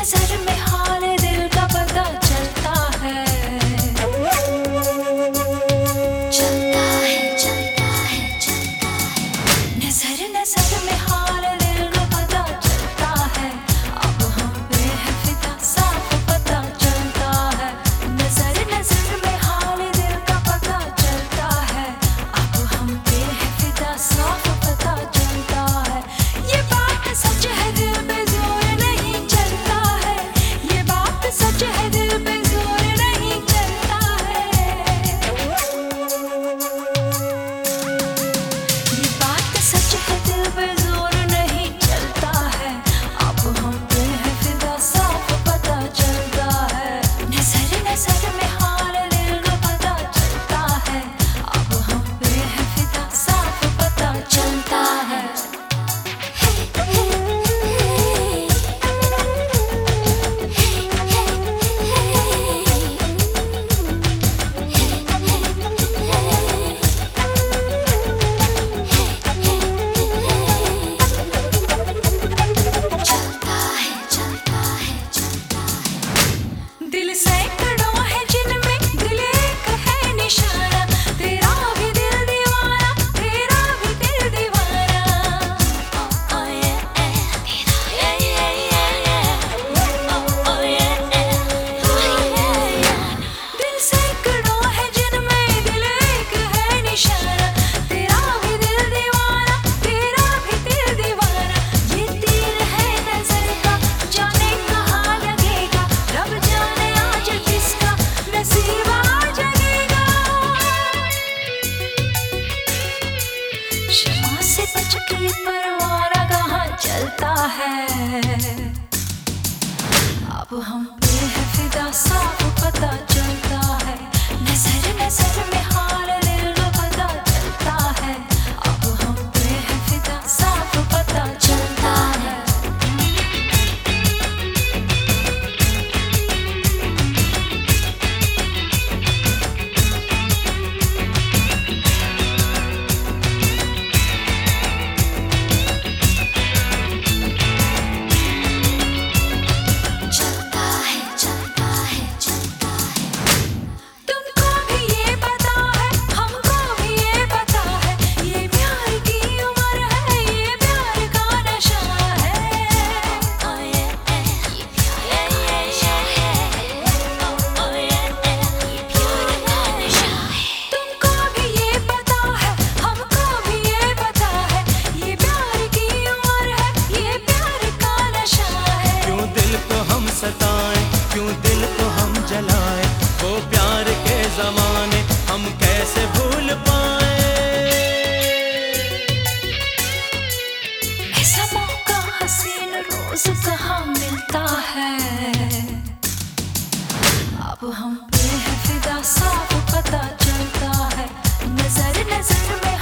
नजर में हाल दिल का पता चलता है, चलता है, चलता है, चलता है। नजर नजर में हाल दिल का पता चलता है, अब हम पे है फिदा साफ पता चलता है। नजर नजर में हाल दिल का पता चलता है, अब हम पे है फिदा साफ पता चलता है। ये बात सच है दिल पे जोर नहीं चलता है, ये बात सच है दिल पे जोर नहीं चलता है। ये बात सच है दिल पे जोर नहीं चलता है, अब हम पे है फिदा साफ पता चलता है। नजर नजर में हाल दिल का पता चलता है, अब हम पे है फिदा साफ पता चलता है। दिल सैकड़ों है जिनमें दिल एक है निशाना, तेरा भी दिल दीवाना, तेरा भी दिल दीवाना। दिल सैकड़ों है जिनमें दिल एक है निशाना, तेरा भी दिल दीवाना, तेरा भी दिल दीवाना। ये तीर है नजर का, जाने कहाँ लगेगा, रब जाने आज किसका नसीब आ जगेगा। शमा से बच के परवाना कहाँ चलता है, अब हम पे है फिदा साफ पता चलता है। नजर नजर में हाल दिल का पता चलता है, अब हम पे है फिदा साफ पता चलता है। चलता है, चलता है, चलता है। तुमको भी ये पता है, हमको भी ये पता है, ये प्यार की उम्र है, ये प्यार का नशा है। तुमको भी ये पता है, हमको भी ये पता है, ये प्यार की उम्र है, ये प्यार का नशा है। क्यों दिल को हम सताएं, क्यों दिल को हम जलाएं, वो प्यार के जमाने हम कैसे भूल पाए। ऐसा मौका हसीन रोज कहाँ मिलता है, अब हम पे है फिदा साफ पता चलता है। नजर नजर में